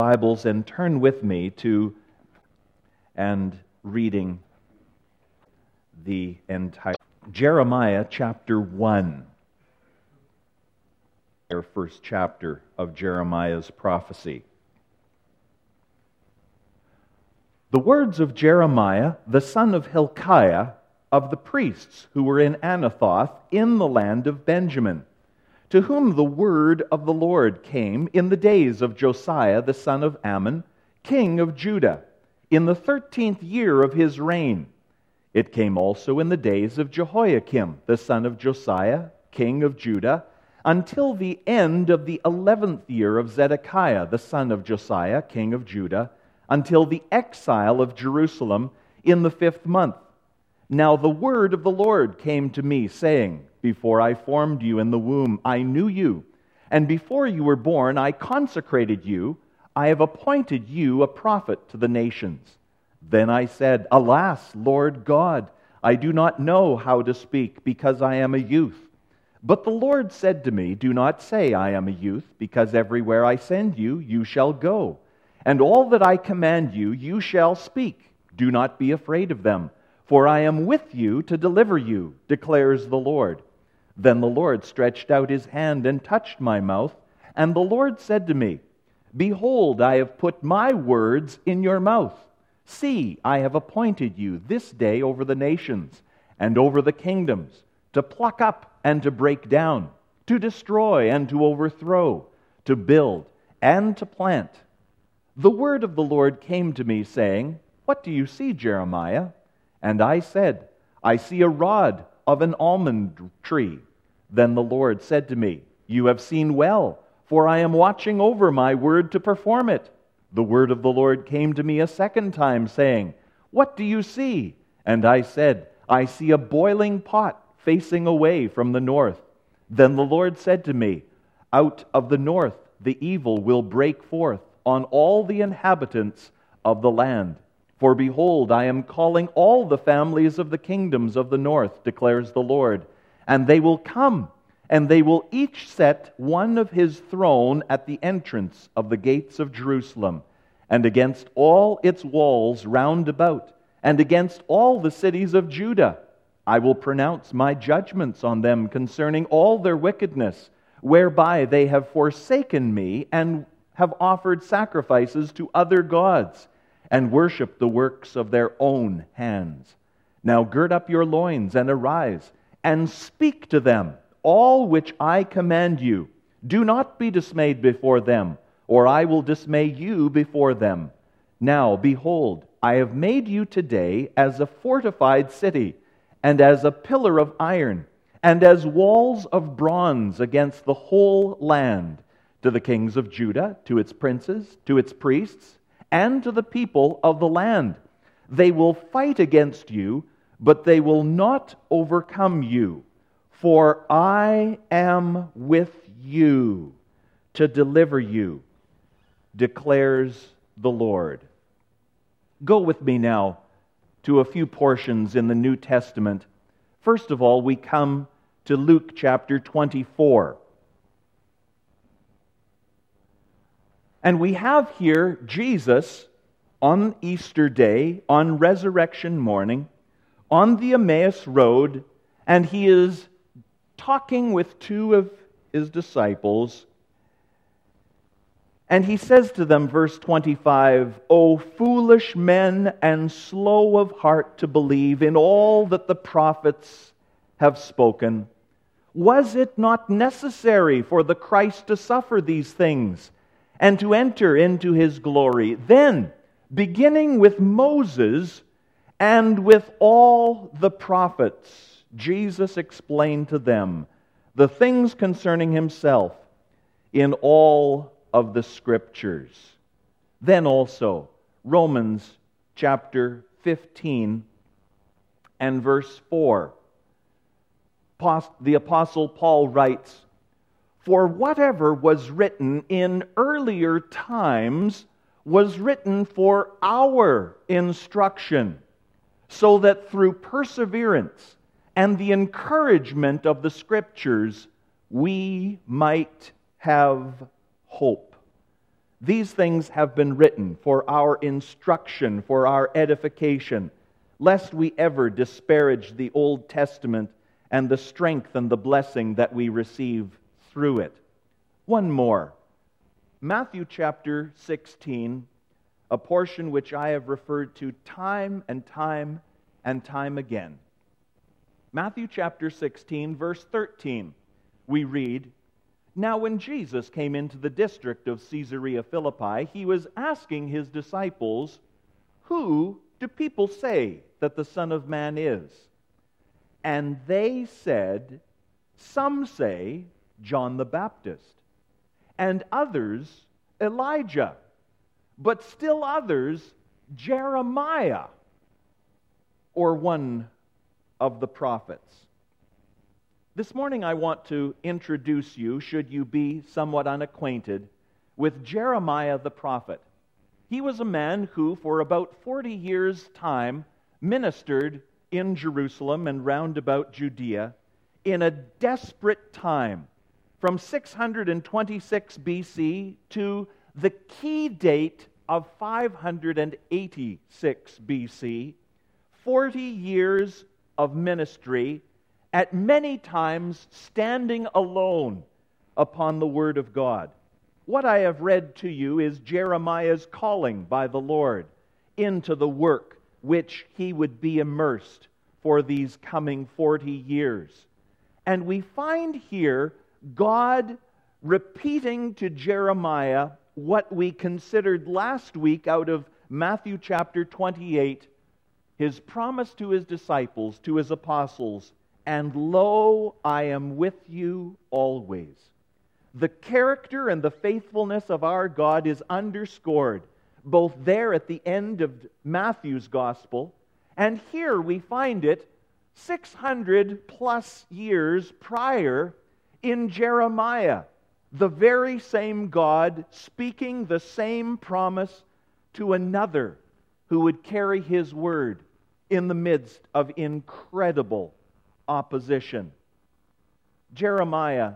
Bibles and turn with me to and reading the entire Jeremiah chapter 1, our first chapter of Jeremiah's prophecy. The words of Jeremiah, the son of Hilkiah, of the priests who were in Anathoth in the land of Benjamin, to whom the word of the Lord came in the days of Josiah the son of Ammon, king of Judah, in the 13th year of his reign. It came also in the days of Jehoiakim the son of Josiah, king of Judah, until the end of the 11th year of Zedekiah the son of Josiah, king of Judah, until the exile of Jerusalem in the 5th month. Now the word of the Lord came to me, saying, Before I formed you in the womb, I knew you, and before you were born, I consecrated you. I have appointed you a prophet to the nations. Then I said, Alas, Lord God, I do not know how to speak, because I am a youth. But the Lord said to me, Do not say, I am a youth, because everywhere I send you, you shall go. And all that I command you, you shall speak. Do not be afraid of them, for I am with you to deliver you, declares the Lord. Then the Lord stretched out his hand and touched my mouth, and the Lord said to me, Behold, I have put my words in your mouth. See, I have appointed you this day over the nations and over the kingdoms, to pluck up and to break down, to destroy and to overthrow, to build and to plant. The word of the Lord came to me, saying, What do you see, Jeremiah? And I said, I see a rod of an almond tree. Then the Lord said to me, You have seen well, for I am watching over my word to perform it. The word of the Lord came to me a second time, saying, What do you see? And I said, I see a boiling pot facing away from the north. Then the Lord said to me, Out of the north the evil will break forth on all the inhabitants of the land. For behold, I am calling all the families of the kingdoms of the north, declares the Lord, and they will come, and they will each set one of his throne at the entrance of the gates of Jerusalem, and against all its walls round about, and against all the cities of Judah. I will pronounce my judgments on them concerning all their wickedness, whereby they have forsaken me and have offered sacrifices to other gods, and worship the works of their own hands. Now gird up your loins and arise, and speak to them all which I command you. Do not be dismayed before them, or I will dismay you before them. Now, behold, I have made you today as a fortified city, and as a pillar of iron, and as walls of bronze against the whole land, to the kings of Judah, to its princes, to its priests, and to the people of the land. They will fight against you, but they will not overcome you. For I am with you to deliver you, declares the Lord. Go with me now to a few portions in the New Testament. First of all, we come to Luke chapter 24. And we have here Jesus on Easter Day, on Resurrection morning, on the Emmaus Road, and he is talking with two of his disciples. And he says to them, verse 25, O foolish men and slow of heart to believe in all that the prophets have spoken. Was it not necessary for the Christ to suffer these things and to enter into his glory? Then, beginning with Moses and with all the prophets, Jesus explained to them the things concerning himself in all of the Scriptures. Then also, Romans chapter 15 and verse 4. The Apostle Paul writes, For whatever was written in earlier times was written for our instruction, so that through perseverance and the encouragement of the Scriptures we might have hope. These things have been written for our instruction, for our edification, lest we ever disparage the Old Testament and the strength and the blessing that we receive through it. One more. Matthew chapter 16, a portion which I have referred to time and time and time again. Matthew chapter 16, verse 13, we read, "Now when Jesus came into the district of Caesarea Philippi, he was asking his disciples, 'Who do people say that the Son of Man is?' And they said, 'Some say John the Baptist, and others Elijah, but still others Jeremiah, or one of the prophets.'" This morning I want to introduce you, should you be somewhat unacquainted, with Jeremiah the prophet. He was a man who, for about 40 years' time, ministered in Jerusalem and round about Judea in a desperate time, from 626 BC to the key date of 586 BC, 40 years of ministry, at many times standing alone upon the Word of God. What I have read to you is Jeremiah's calling by the Lord into the work which he would be immersed for these coming 40 years. And we find here God repeating to Jeremiah what we considered last week out of Matthew chapter 28, his promise to his disciples, to his apostles, "And lo, I am with you always." The character and the faithfulness of our God is underscored both there at the end of Matthew's gospel, and here we find it 600 plus years prior in Jeremiah. The very same God speaking the same promise to another who would carry his word in the midst of incredible opposition. Jeremiah,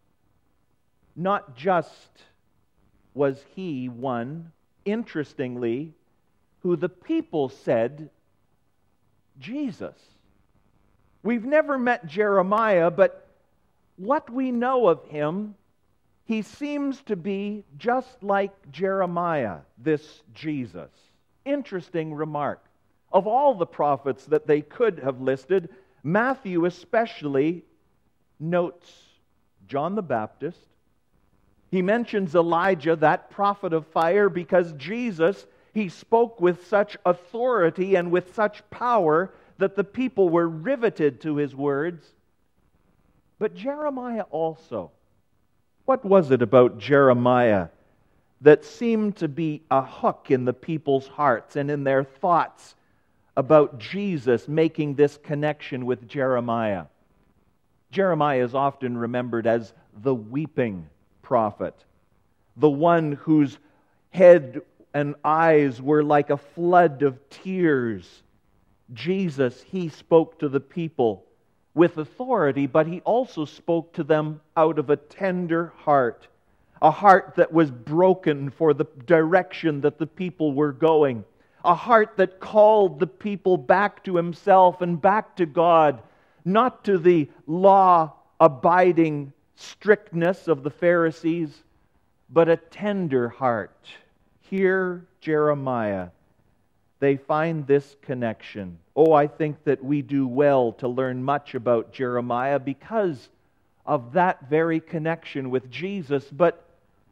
not just was he one, interestingly, who the people said, "Jesus." We've never met Jeremiah, but what we know of him, he seems to be just like Jeremiah, this Jesus. Interesting remark. Of all the prophets that they could have listed, Matthew especially notes John the Baptist. He mentions Elijah, that prophet of fire, because Jesus, he spoke with such authority and with such power that the people were riveted to his words. But Jeremiah also. What was it about Jeremiah that seemed to be a hook in the people's hearts and in their thoughts about Jesus making this connection with Jeremiah? Jeremiah is often remembered as the weeping prophet, the one whose head and eyes were like a flood of tears. Jesus, he spoke to the people with authority, but he also spoke to them out of a tender heart, a heart that was broken for the direction that the people were going, a heart that called the people back to himself and back to God, not to the law-abiding strictness of the Pharisees, but a tender heart. Here, Jeremiah, they find this connection. Oh, I think that we do well to learn much about Jeremiah because of that very connection with Jesus. But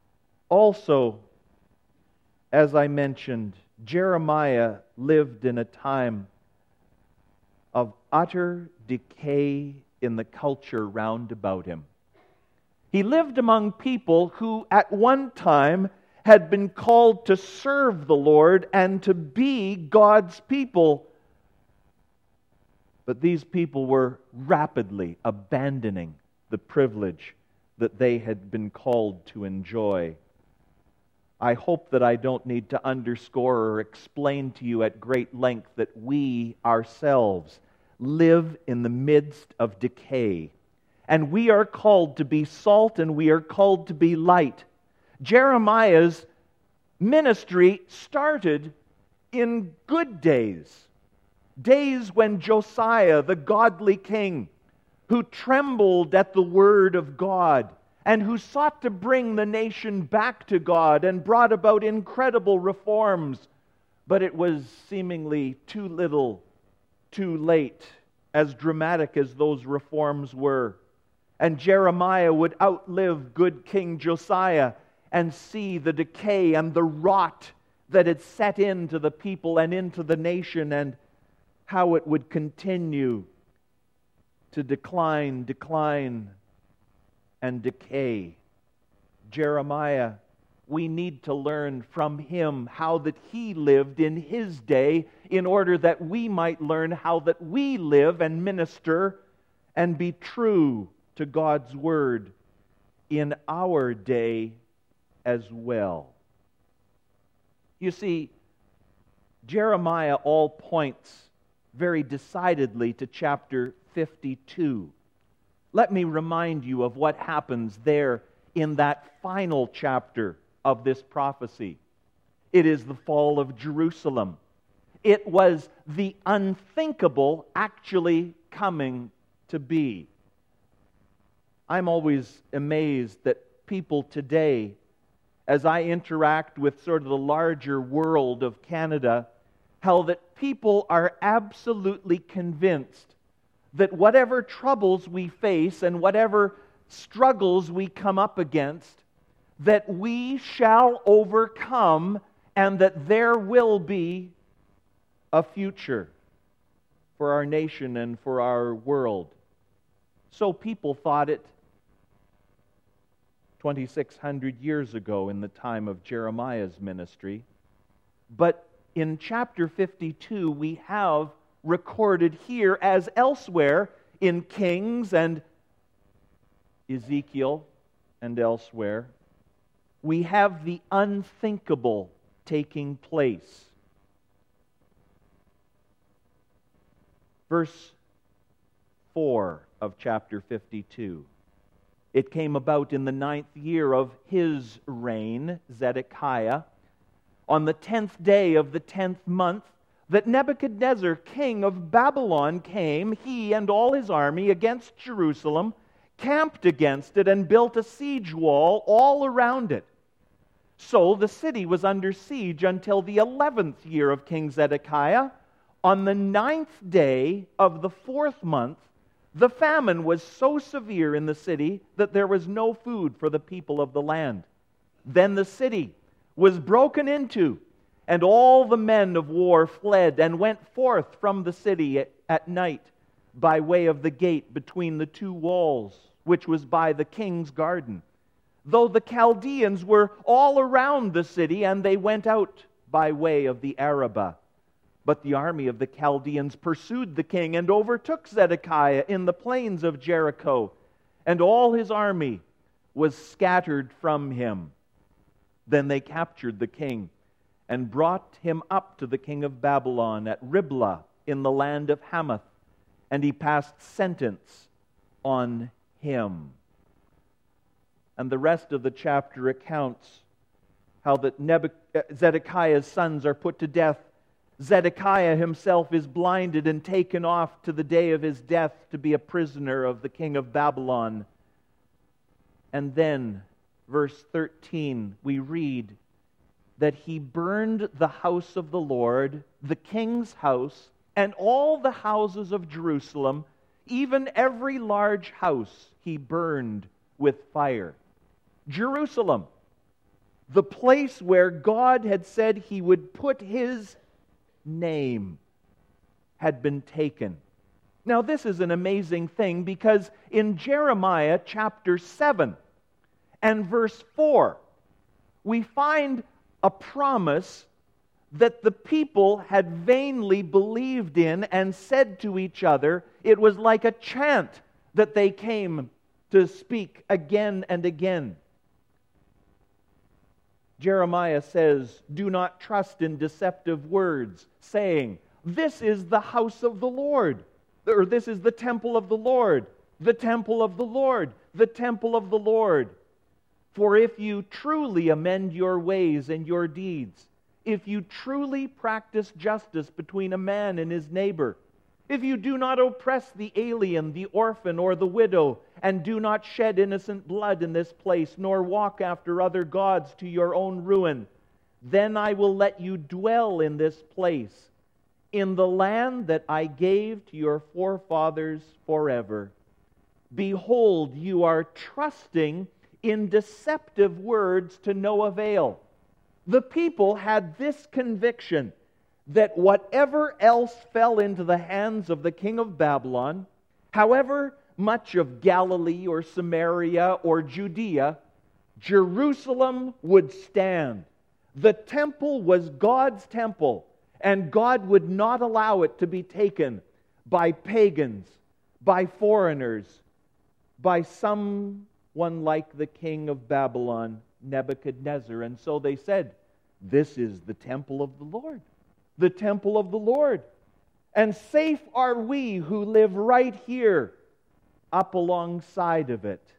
also, as I mentioned, Jeremiah lived in a time of utter decay in the culture round about him. He lived among people who at one time had been called to serve the Lord and to be God's people. But these people were rapidly abandoning the privilege that they had been called to enjoy. I hope that I don't need to underscore or explain to you at great length that we ourselves live in the midst of decay. And we are called to be salt and we are called to be light. Jeremiah's ministry started in good days. Days when Josiah, the godly king, who trembled at the word of God and who sought to bring the nation back to God and brought about incredible reforms, but it was seemingly too little, too late, as dramatic as those reforms were. And Jeremiah would outlive good King Josiah and see the decay and the rot that had set into the people and into the nation, and how it would continue to decline, and decay. Jeremiah, we need to learn from him how that he lived in his day in order that we might learn how that we live and minister and be true to God's Word in our day as well. You see, Jeremiah all points very decidedly to chapter 52. Let me remind you of what happens there in that final chapter of this prophecy. It is the fall of Jerusalem. It was the unthinkable actually coming to be. I'm always amazed that people today, as I interact with sort of the larger world of Canada, how that people are absolutely convinced that whatever troubles we face and whatever struggles we come up against, that we shall overcome and that there will be a future for our nation and for our world. So people thought it 2,600 years ago in the time of Jeremiah's ministry. But in chapter 52, we have recorded here, as elsewhere in Kings and Ezekiel and elsewhere, we have the unthinkable taking place. Verse 4 of chapter 52. It came about in the 9th year of his reign, Zedekiah, on the 10th day of the 10th month, that Nebuchadnezzar, king of Babylon, came, he and all his army, against Jerusalem, camped against it, and built a siege wall all around it. So the city was under siege until the 11th year of King Zedekiah. On the 9th day of the 4th month, the famine was so severe in the city that there was no food for the people of the land. Then the city was broken into, and all the men of war fled and went forth from the city at night by way of the gate between the two walls, which was by the king's garden. Though the Chaldeans were all around the city, and they went out by way of the Arabah. But the army of the Chaldeans pursued the king and overtook Zedekiah in the plains of Jericho, and all his army was scattered from him. Then they captured the king and brought him up to the king of Babylon at Riblah in the land of Hamath, and he passed sentence on him. And the rest of the chapter recounts how that Zedekiah's sons are put to death. Zedekiah himself is blinded and taken off to the day of his death to be a prisoner of the king of Babylon. And then, verse 13, we read that he burned the house of the Lord, the king's house, and all the houses of Jerusalem, even every large house he burned with fire. Jerusalem, the place where God had said he would put his name, had been taken. Now this is an amazing thing, because in Jeremiah chapter 7 and verse 4, we find a promise that the people had vainly believed in and said to each other. It was like a chant that they came to speak again and again. Jeremiah says, "Do not trust in deceptive words, saying, 'This is the house of the Lord,' or 'This is the temple of the Lord, the temple of the Lord, the temple of the Lord.' For if you truly amend your ways and your deeds, if you truly practice justice between a man and his neighbor, if you do not oppress the alien, the orphan, or the widow, and do not shed innocent blood in this place, nor walk after other gods to your own ruin, then I will let you dwell in this place, in the land that I gave to your forefathers forever. Behold, you are trusting in deceptive words to no avail. The people had this conviction that whatever else fell into the hands of the king of Babylon, however much of Galilee or Samaria or Judea, Jerusalem would stand. The temple was God's temple, and God would not allow it to be taken by pagans, by foreigners, by someone like the king of Babylon, Nebuchadnezzar. And so they said, this is the temple of the Lord. The temple of the Lord. And safe are we who live right here up alongside of it.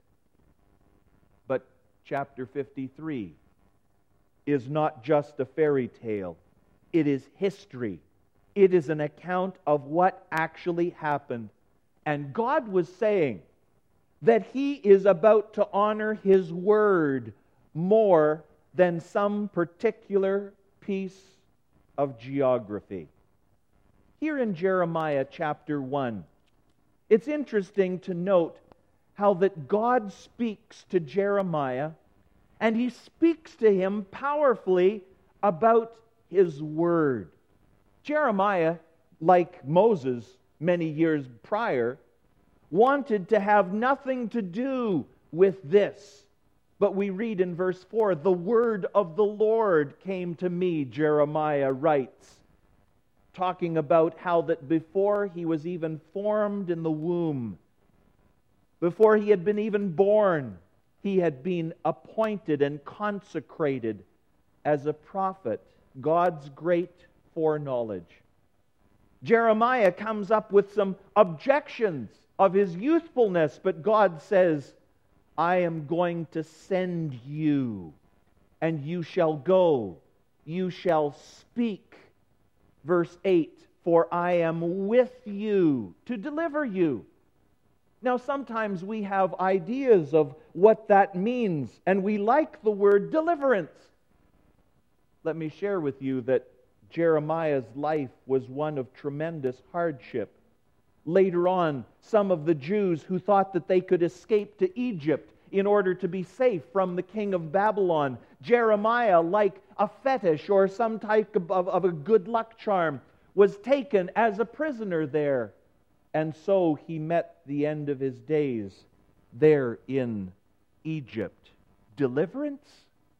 But chapter 53 is not just a fairy tale. It is history. It is an account of what actually happened. And God was saying that He is about to honor His word more than some particular piece of geography. Here in Jeremiah chapter 1, it's interesting to note how that God speaks to Jeremiah, and He speaks to him powerfully about His word. Jeremiah, like Moses many years prior, wanted to have nothing to do with this. But we read in verse 4, the word of the Lord came to me, Jeremiah writes, talking about how that before he was even formed in the womb, before he had been even born, he had been appointed and consecrated as a prophet, God's great foreknowledge. Jeremiah comes up with some objections of his youthfulness, but God says, I am going to send you, and you shall go, you shall speak. Verse 8, for I am with you to deliver you. Now, sometimes we have ideas of what that means, and we like the word deliverance. Let me share with you that Jeremiah's life was one of tremendous hardship. Later on, some of the Jews who thought that they could escape to Egypt in order to be safe from the king of Babylon, Jeremiah, like a fetish or some type of a good luck charm, was taken as a prisoner there. And so he met the end of his days there in Egypt. Deliverance?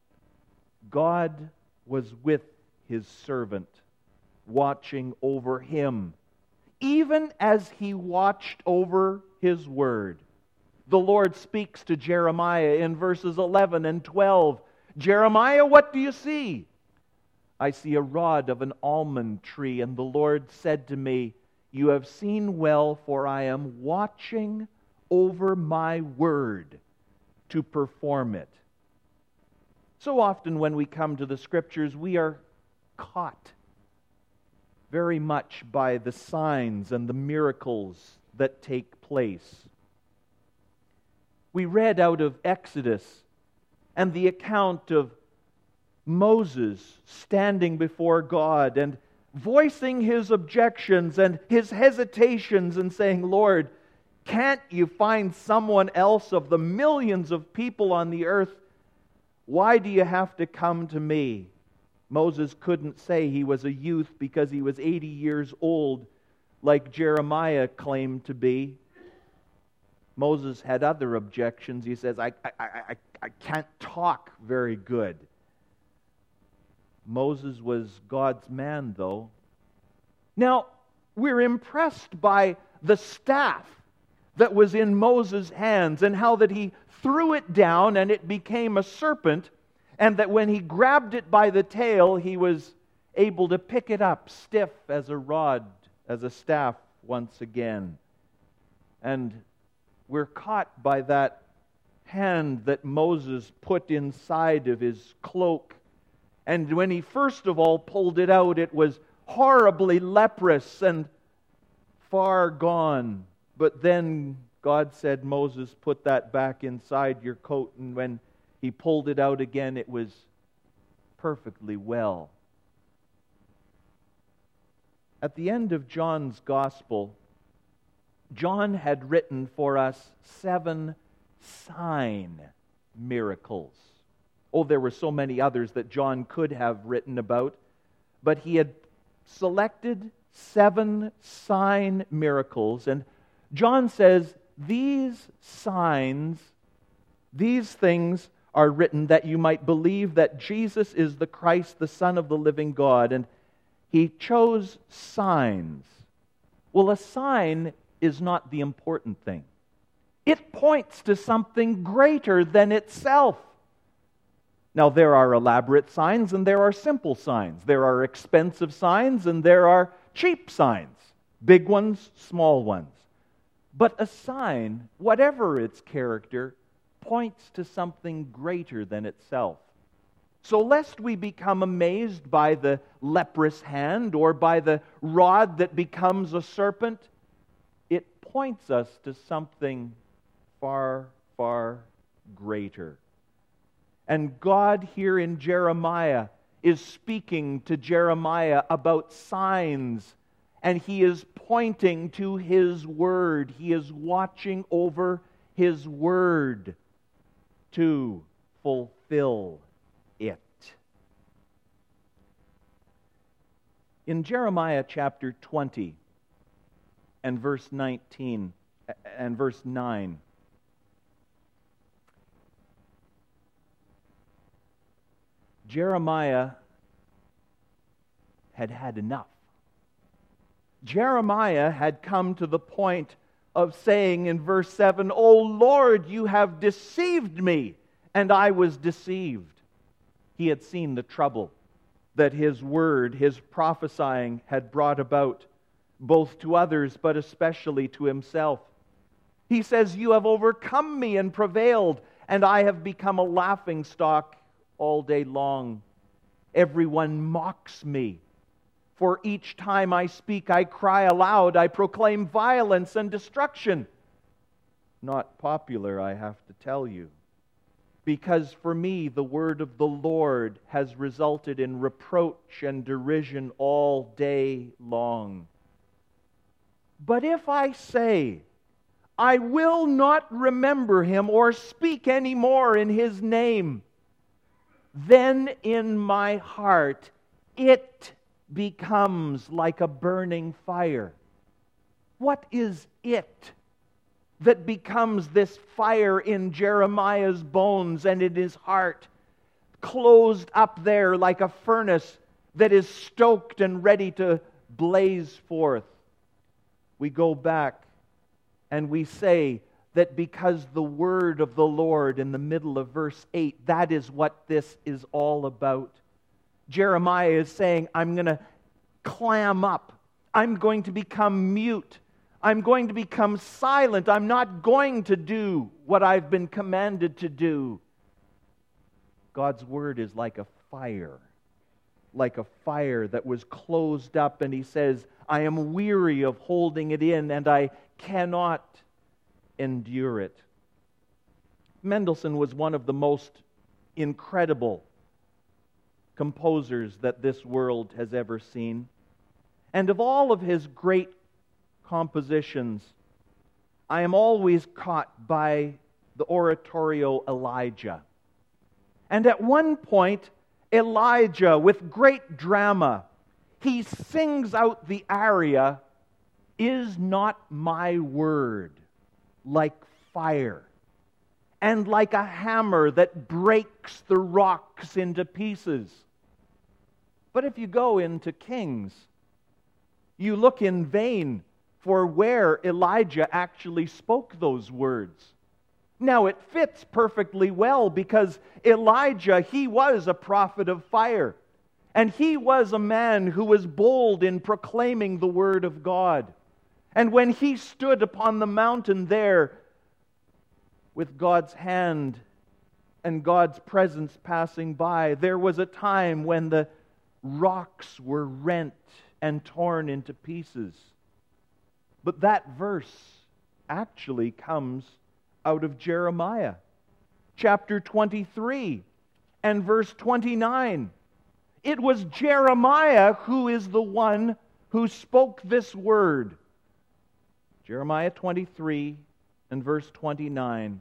God was with His servant, watching over him, even as He watched over His word. The Lord speaks to Jeremiah in verses 11 and 12. Jeremiah, what do you see? I see a rod of an almond tree, and the Lord said to me, you have seen well, for I am watching over my word to perform it. So often when we come to the Scriptures, we are caught very much by the signs and the miracles that take place. We read out of Exodus and the account of Moses standing before God and voicing his objections and his hesitations and saying, Lord, can't you find someone else of the millions of people on the earth? Why do you have to come to me? Moses couldn't say he was a youth because he was 80 years old like Jeremiah claimed to be. Moses had other objections. He says, I can't talk very good. Moses was God's man, though. Now, we're impressed by the staff that was in Moses' hands and how that he threw it down and it became a serpent, and that when he grabbed it by the tail, he was able to pick it up stiff as a rod, as a staff once again. And we're caught by that hand that Moses put inside of his cloak. And when he first of all pulled it out, it was horribly leprous and far gone. But then God said, Moses, put that back inside your coat. And when he pulled it out again, it was perfectly well. At the end of John's Gospel, John had written for us 7 sign miracles. Oh, there were so many others that John could have written about, but he had selected 7 sign miracles. And John says, these signs, these things are written that you might believe that Jesus is the Christ, the Son of the living God. And he chose signs. Well, a sign is not the important thing. It points to something greater than itself. Now, there are elaborate signs and there are simple signs. There are expensive signs and there are cheap signs. Big ones, small ones. But a sign, whatever its character, points to something greater than itself. So lest we become amazed by the leprous hand or by the rod that becomes a serpent, it points us to something far, far greater. And God here in Jeremiah is speaking to Jeremiah about signs, and He is pointing to His Word. He is watching over His Word to fulfill it. In Jeremiah chapter 20 and verse 19 and verse 9, Jeremiah had had enough. Jeremiah had come to the point of saying in verse 7, "O Lord, you have deceived me, and I was deceived." He had seen the trouble that his word, his prophesying, had brought about, both to others, but especially to himself. He says, "You have overcome me and prevailed, and I have become a laughingstock all day long. Everyone mocks me. For each time I speak, I cry aloud. I proclaim violence and destruction." Not popular, I have to tell you. Because for me, the word of the Lord has resulted in reproach and derision all day long. But if I say, "I will not remember him or speak any more in his name," then in my heart it becomes like a burning fire. What is it that becomes this fire in Jeremiah's bones and in his heart, closed up there like a furnace that is stoked and ready to blaze forth? We go back and we say that because the word of the Lord in the middle of verse 8, that is what this is all about. Jeremiah is saying, I'm going to clam up. I'm going to become mute. I'm going to become silent. I'm not going to do what I've been commanded to do. God's word is like a fire that was closed up, and he says, I am weary of holding it in, and I cannot endure it. Mendelssohn was one of the most incredible composers that this world has ever seen. And of all of his great compositions, I am always caught by the oratorio Elijah. And at one point, Elijah, with great drama, he sings out the aria, "Is not my word like fire, and like a hammer that breaks the rocks into pieces?" But if you go into Kings, you look in vain for where Elijah actually spoke those words. Now it fits perfectly well because Elijah, he was a prophet of fire. And he was a man who was bold in proclaiming the word of God. And when he stood upon the mountain there with God's hand and God's presence passing by. There was a time when the rocks were rent and torn into pieces. But that verse actually comes out of Jeremiah, chapter 23 and verse 29. It was Jeremiah who is the one who spoke this word. Jeremiah 23 and verse 29.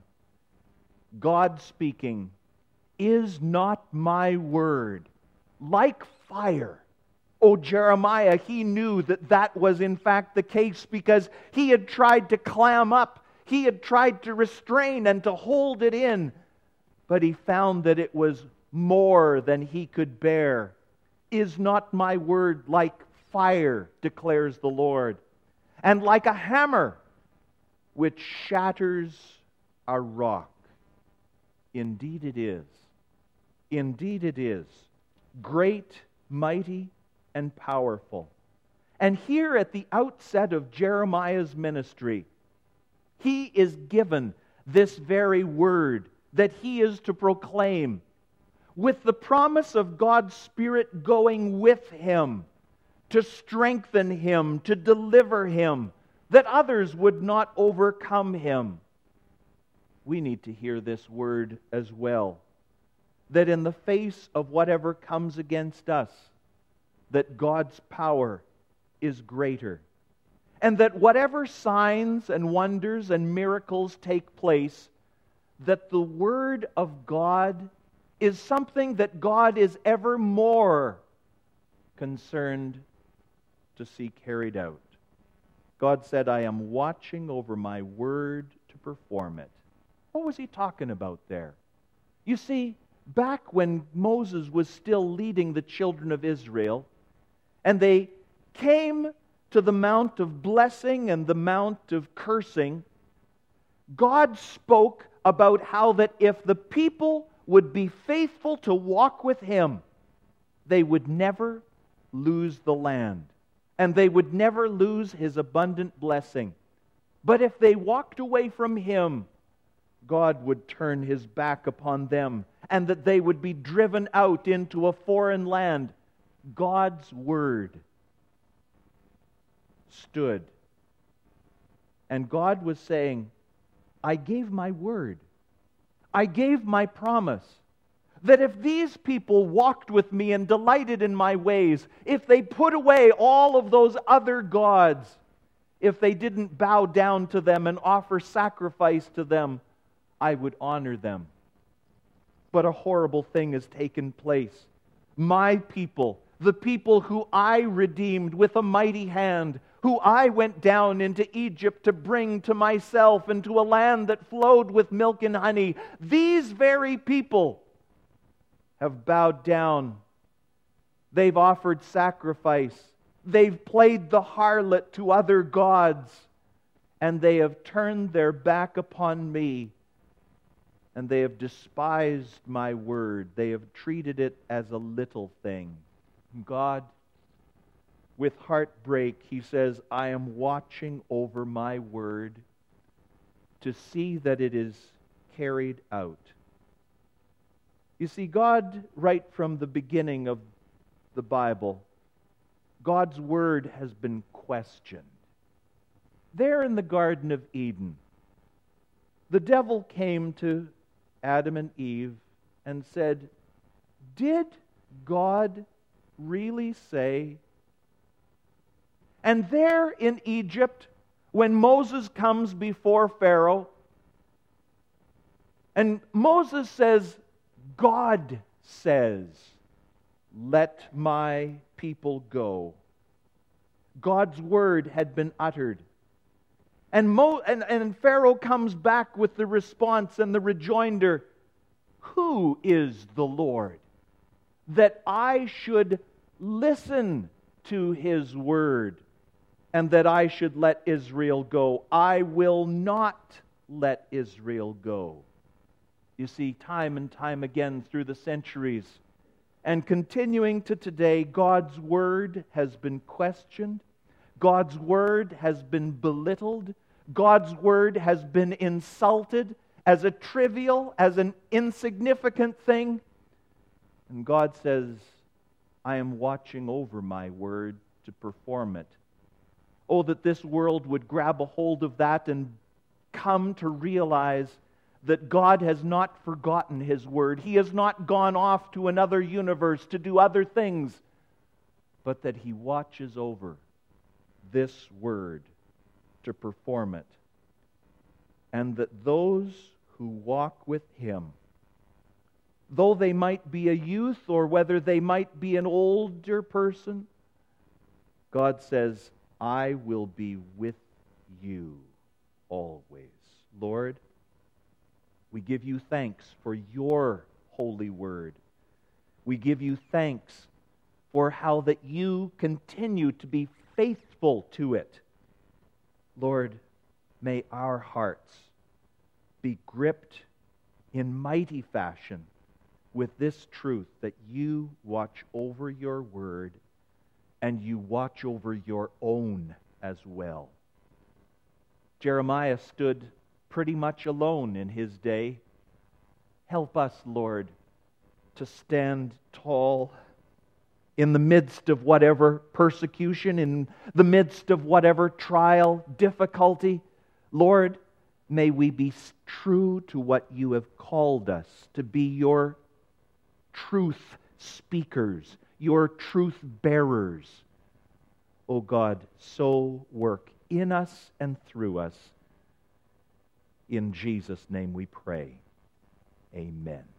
God speaking, "Is not my word like fire?" Oh, Jeremiah, he knew that that was in fact the case, because he had tried to clam up, he had tried to restrain and to hold it in, but he found that it was more than he could bear. "Is not my word like fire, declares the Lord, and like a hammer which shatters a rock?" Indeed it is. Indeed it is. Great, mighty, and powerful. And here at the outset of Jeremiah's ministry, he is given this very word that he is to proclaim, with the promise of God's Spirit going with him to strengthen him, to deliver him, that others would not overcome him. We need to hear this word as well, that in the face of whatever comes against us, that God's power is greater. And that whatever signs and wonders and miracles take place, that the Word of God is something that God is ever more concerned to see carried out. God said, "I am watching over my word to perform it." What was he talking about there? You see, back when Moses was still leading the children of Israel, and they came to the Mount of Blessing and the Mount of Cursing, God spoke about how that if the people would be faithful to walk with Him, they would never lose the land, and they would never lose His abundant blessing. But if they walked away from Him, God would turn His back upon them, and that they would be driven out into a foreign land. God's Word stood. And God was saying, "I gave my word. I gave my promise that if these people walked with me and delighted in my ways, if they put away all of those other gods, if they didn't bow down to them and offer sacrifice to them, I would honor them." But a horrible thing has taken place. My people, the people who I redeemed with a mighty hand, who I went down into Egypt to bring to myself and to a land that flowed with milk and honey, these very people have bowed down. They've offered sacrifice. They've played the harlot to other gods. And they have turned their back upon me. And they have despised my word. They have treated it as a little thing. God, with heartbreak, He says, "I am watching over my word to see that it is carried out." You see, God, right from the beginning of the Bible, God's word has been questioned. There in the Garden of Eden, the devil came to Adam and Eve and said, "Did God really say?" And there in Egypt, when Moses comes before Pharaoh, and Moses says, "God says, let my people go." God's word had been uttered. And Pharaoh comes back with the response and the rejoinder, "Who is the Lord, that I should listen to His word, and that I should let Israel go? I will not let Israel go." You see, time and time again through the centuries, and continuing to today, God's word has been questioned. God's word has been belittled. God's word has been insulted as a trivial, as an insignificant thing. And God says, I am watching over my word to perform it. Oh, that this world would grab a hold of that and come to realize that God has not forgotten His word. He has not gone off to another universe to do other things, but that He watches over this word to perform it. And that those who walk with Him, though they might be a youth or whether they might be an older person, God says, I will be with you always. Lord, we give you thanks for your holy word. We give you thanks for how that you continue to be faithful to it. Lord, may our hearts be gripped in mighty fashion with this truth that you watch over your word and you watch over your own as well. Jeremiah stood pretty much alone in his day. Help us, Lord, to stand tall in the midst of whatever persecution, in the midst of whatever trial, difficulty. Lord, may we be true to what you have called us to be, your truth speakers, your truth bearers. O God, so work in us and through us. In Jesus' name we pray. Amen.